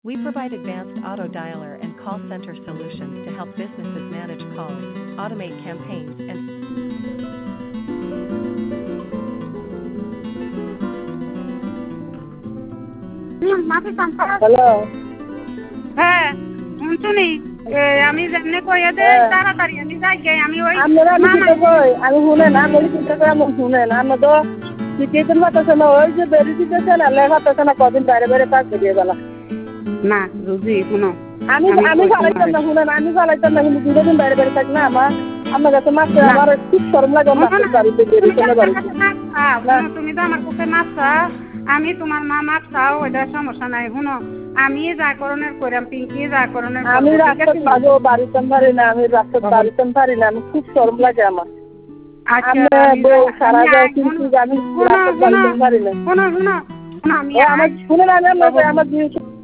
We provide advanced auto dialer and call center solutions to help businesses manage calls, automate campaigns, and hello. হ্যাঁ শুনছুনি আমি যেমনি কইয়া দে হ্যাঁ। তাড়াতাড়ি আমি যাই গে আমি ওই আপনারা আমি মামা চিন্তা করি আমি শুনেন আমি চিন্তা করে আমি শুনেন আমি তো কিছুদিন হতেছে না ওই যে বেরিয়ে দিতেছে না লেখা হতেছে না কদিন বাইরে বাইরে কাজ করিয়ে গেল না রুজি শুনো আমি আমি চালাইতাম না শুনেন আমি চালাইতাম না কিন্তু দুটো দিন বাইরে বাইরে থাকি না আমার কাছে মাছ আমার খুব শরম লাগে মাছের বাড়িতে বেরিয়ে বাড়িতে তুমি তো আমার কাছে মাছ চাও আমি তোমার মা মাছ চাও ওইটা সমস্যা নাই শুনো আমি যা করণের করাম পিঙ্কি যা করণের আমি রাস্তা পাবো বাড়িতে পারি না আমি রাস্তা বাড়িতে পারি না আমি খুব শরম লাগে আমার সারা যায় কিন্তু আমি রাস্তা বাড়িতে পারি না শোনো শোনো আমি আমার শুনে না আমার